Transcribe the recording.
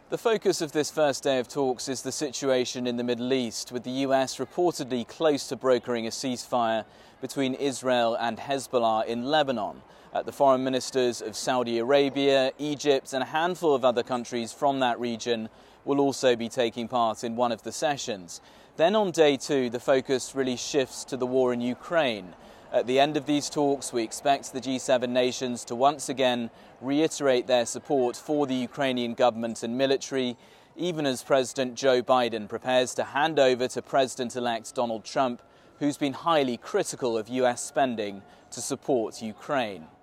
The focus of this first day of talks is the situation in the Middle East, with the US reportedly close to brokering a ceasefire between Israel and Hezbollah in Lebanon. The foreign ministers of Saudi Arabia, Egypt and a handful of other countries from that region will also be taking part in one of the sessions. Then on day two, the focus really shifts to the war in Ukraine. At the end of these talks, we expect the G7 nations to once again reiterate their support for the Ukrainian government and military, even as President Joe Biden prepares to hand over to President-elect Donald Trump, who's been highly critical of US spending to support Ukraine.